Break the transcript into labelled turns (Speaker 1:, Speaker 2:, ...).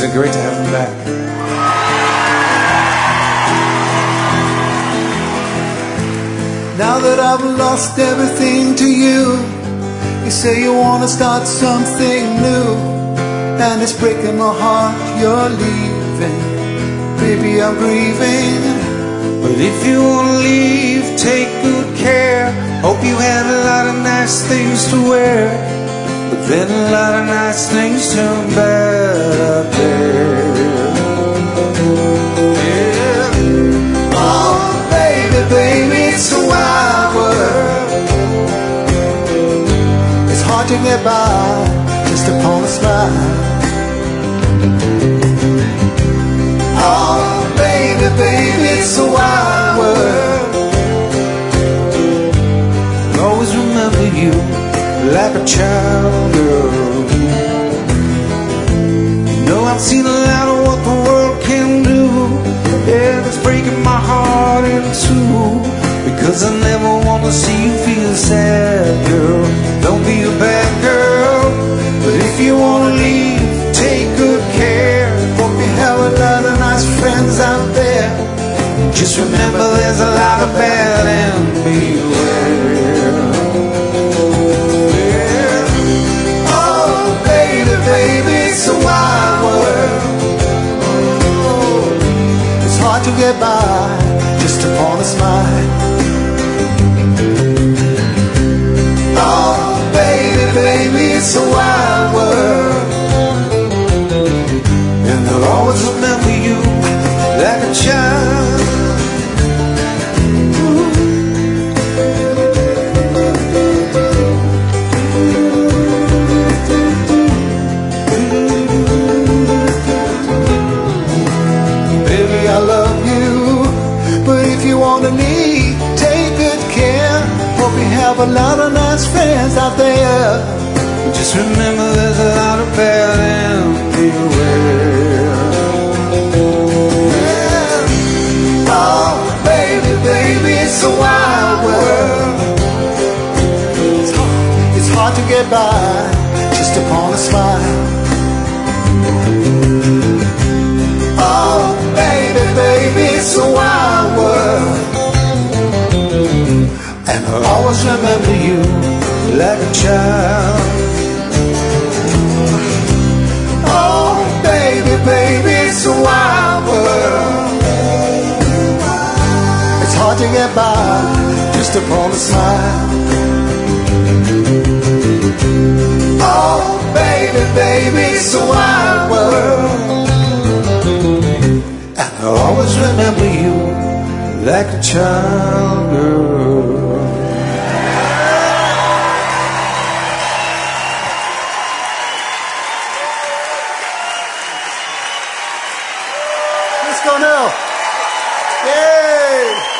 Speaker 1: Isn't it great to have him back?
Speaker 2: Now that I've lost everything to you, you say you want to start something new, and it's breaking my heart you're leaving. Baby, I'm grieving.
Speaker 1: But if you want to leave, take good care. Hope you had a lot of nice things to wear, but then a lot of nice things turn bad out there.
Speaker 2: Yeah. Oh, baby, baby, it's a wild world. It's hard to get by just upon a smile. Oh, baby, baby, it's a wild world.
Speaker 1: I'll always remember you like a child, girl. You know I've seen a lot of what the world can do, and it's breaking my heart in two, because I never want to see you feel sad, girl. Don't be a bad girl. But if you want to leave, take good care.
Speaker 2: Hope you have a lot of nice friends out there.
Speaker 1: Just remember there's a lot of bad and beware.
Speaker 2: Oh, baby, baby, it's a wild world. It's hard to get by just upon a smile. Oh, baby, baby, it's a wild world.
Speaker 1: And I'll always remember you like a child.
Speaker 2: Baby, I love you, but if you want to leave, take good care. Hope you have a lot of nice friends out there.
Speaker 1: Just remember there's a lot of bad and beware.
Speaker 2: Yeah. Oh, baby, baby, it's a wild world. It's hard to get by just upon a smile. Oh, baby, baby, it's a wild world.
Speaker 1: And I'll always remember you like a child.
Speaker 2: Oh, baby, baby, it's a wild world. It's hard to get by just upon a smile. Oh, baby, baby, it's a wild world.
Speaker 1: And I'll always remember you like a child, girl.
Speaker 2: Let's go now. Yay!